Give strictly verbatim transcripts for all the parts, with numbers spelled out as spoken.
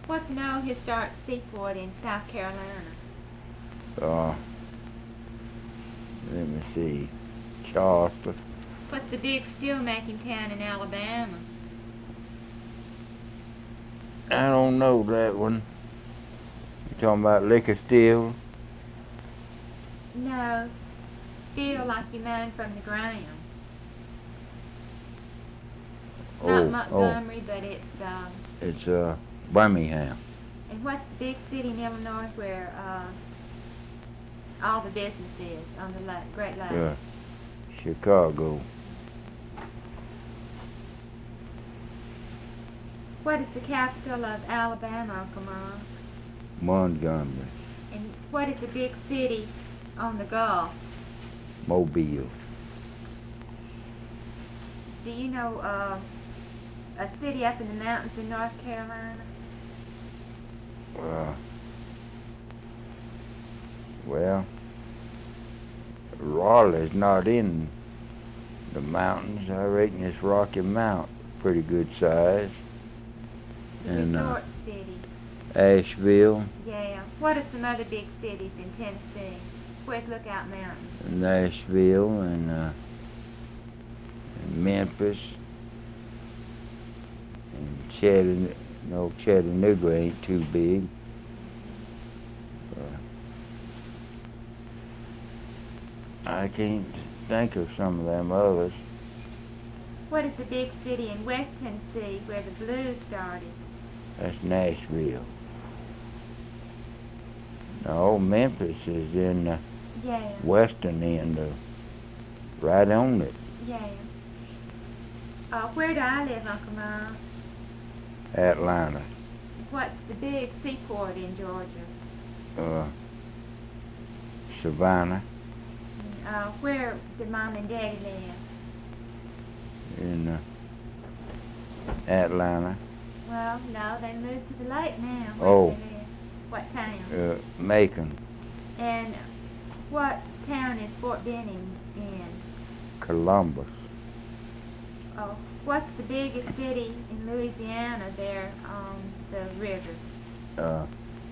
What's an old historic seaport in South Carolina? Uh, let me see. Charleston. What's the big steel-making town in Alabama? I don't know that one. You talking about liquor steel? No, steel like you mine from the ground. Oh, Not oh, Montgomery, but it's, um, it's uh Birmingham. and what's the big city in Illinois where, uh, all the business is on the lake, Great Lake? Uh, Chicago. What is the capital of Alabama, Uncle Mom? Montgomery. And what is the big city on the Gulf? Mobile. Do you know, uh, a city up in the mountains in North Carolina? Uh, well, Raleigh's not in the mountains. I reckon it's Rocky Mount, pretty good size. The And uh, resort city. Asheville, Yeah. What are some other big cities in Tennessee? Where's Lookout Mountain? Nashville, and, uh, and Memphis, and Chattanooga. No, Chattanooga ain't too big. Uh, I can't think of some of them others. What is the big city in West Tennessee where the blues started? That's Nashville. No, Memphis is in the Yeah. western end of, right on it. Yeah. Uh, where do I live, Uncle Mom? Atlanta. What's the big seaport in Georgia? Uh, Savannah. Uh, where did Mom and Daddy live? In uh, Atlanta. Well, no, they moved to the lake now. Where Oh. do they live? What town? Uh, Macon. And what town is Fort Benning in? Columbus. Oh, what's the biggest city in Louisiana there on the river? Uh,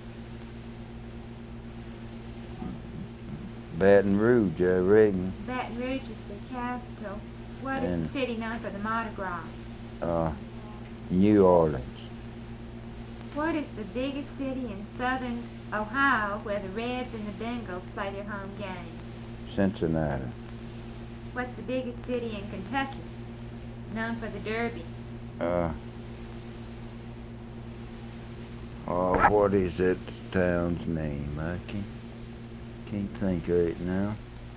Baton Rouge, I reckon. Baton Rouge is the capital. What is And- the city known for the Mardi Gras? Uh, New Orleans. What is the biggest city in southern Ohio where the Reds and the Bengals play their home games? Cincinnati. What's the biggest city in Kentucky, known for the Derby? Uh, oh, what is that town's name? I can't, can't think of it now.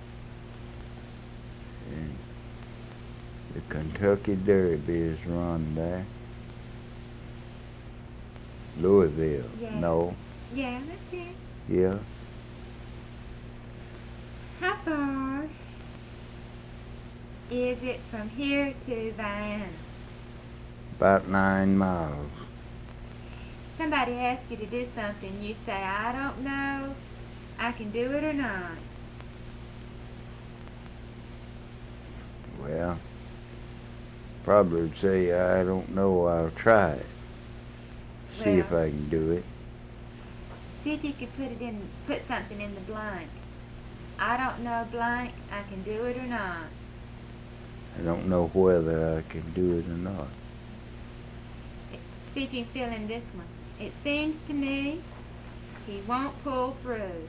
And the Kentucky Derby is run there. Louisville. Yeah. No. Yeah, that's it. Yeah. How far is it from here to Vienna? About nine miles. Somebody asks you to do something, you say, I don't know, I can do it or not. Well, probably would say, I don't know, I'll try it. See if Well. I can do it. See if you could put it in, put something in the blank. I don't know blank, I can do it or not. I don't know whether I can do it or not. See if you can fill in this one. It seems to me he won't pull through.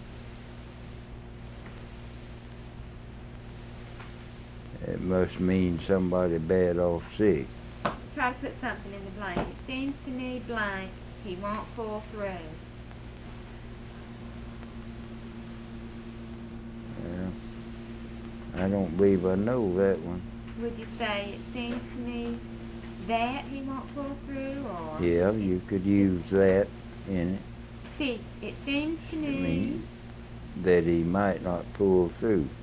It must mean somebody bad off sick. Try to put something in the blank. It seems to me blank, he won't pull through. Well, I don't believe I know that one. Would you say, it seems to me that he won't pull through, or? Yeah, you could use that in it. See, it seems to I me. mean, that he might not pull through.